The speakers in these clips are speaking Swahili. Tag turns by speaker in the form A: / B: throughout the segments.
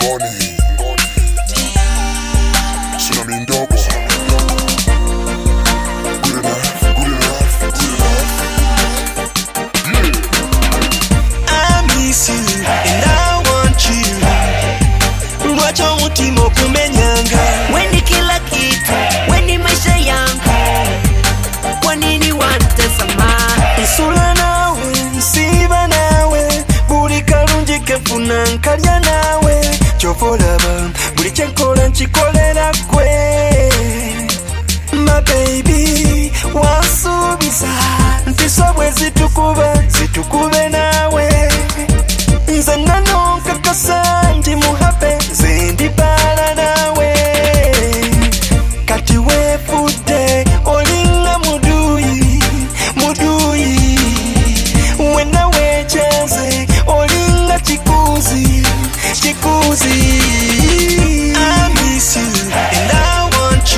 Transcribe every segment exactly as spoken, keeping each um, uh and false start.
A: Ngoni Tsunami ndogo Good enough, good enough, good enough Yeah
B: I miss you and I want you Mwacho mutimo kumenyanga Wendi kila kitu, wendi maisha yangu Kwa nini wanitazama Isula nawe, nsiba nawe Buri karungi kefuna nkalya nawe Chovolaba, buri chenkola nchikolera kwe My baby, wansubisa Ntisobwe zitukube, zitukube nawe Nze nano kakasa ndi muhape Zendi bala nawe Kati wefude olinga muduyi Muduyi Wena wecheze olinga chikuzi Chikuzi I miss you and I want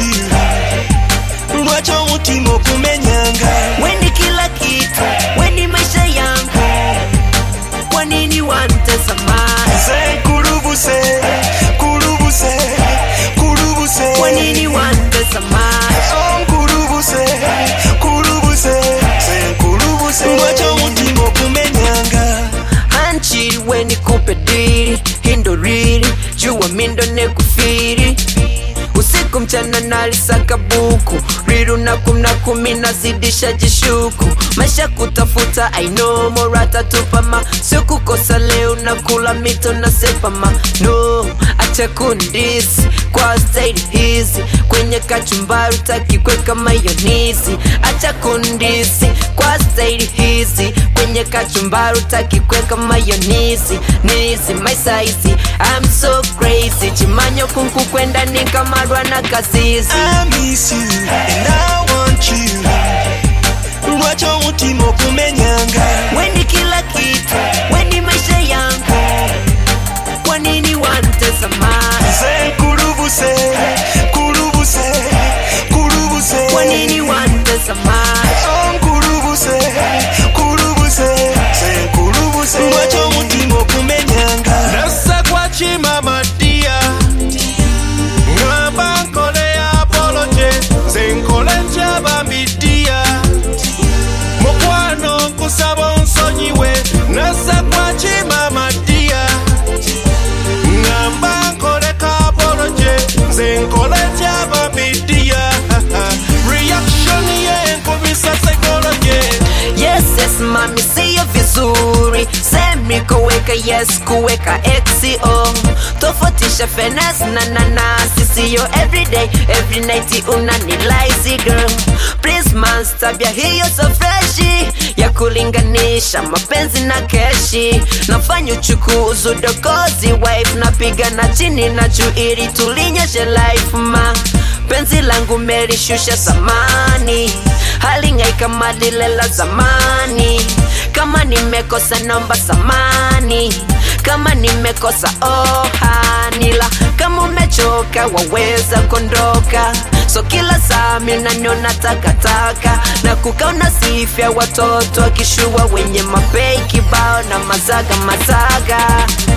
B: you Mwacho mutimo kumenyanga Wendi kila kitu, wendi maisha yangu Kwa nini wanitazama Nze kurubuse, kurubuse, kurubuse Kwa nini wanitazama Oh kurubuse, kurubuse, nze kurubuse Mwacho mutimo kumenyanga Hanchiri weni kupediri, hindoriri Jua mindo nekufiri Usiku mchana nalisaka buku Riru na kumna kumi nazidisha jishuku Maisha kutafuta I know morata tupama Sio kukosa leo na kula mito na sepama No, acha kundisi Kwa staili hizi Kwenye kachumbari taki kweka mayonisi Acha kundisi Kwa staili hizi Kwenye kachumbari taki kweka mayonisi Nisi, my size I'm so crazy Chimanyo kunku kwenda nikamarwa na kazizi I miss you and I want you Mwacho mutimo kumenyanga Wendi kila kitu, wendi maisha yangu Kwa nini wanitazama Nze kurubuse, kurubuse, kurubuse Kwa nini wanitazama Oh kurubuse, kurubuse, nze kurubuse Mwacho mutimo kumenyanga
C: Nasa kwa chima madia Ngamba nkole ya apoloje Zenkole njaba midia Mokwano kusabo nsonyiwe Nasa kwa chima madia Ngamba nkole ka apoloje Zenkole njaba midia Reaction ye nkubisa psychology
B: Yes, yes, mami, siyo vizuri Semi kuweka yes, kuweka X O Tofatisha finesse na nanasi Siyo everyday, every night unanilize girl Please man, tabia hiyo so freshi Ya kulinganisha mapenzi na keshi Nafanya uchukuzi udokozi wife Napiga na chini na juu ili tulinyeshe life ma Penzi langu melishusha samani Halingai kama lile la zamani Kama nimekosa nomba samani Kama nimekosa oh hanila Kama umechoka waweza kondoka So kila saa mi unaniona takataka Na kukauna sifia watoto akishua wenye mapei kibao na mazaga mazaga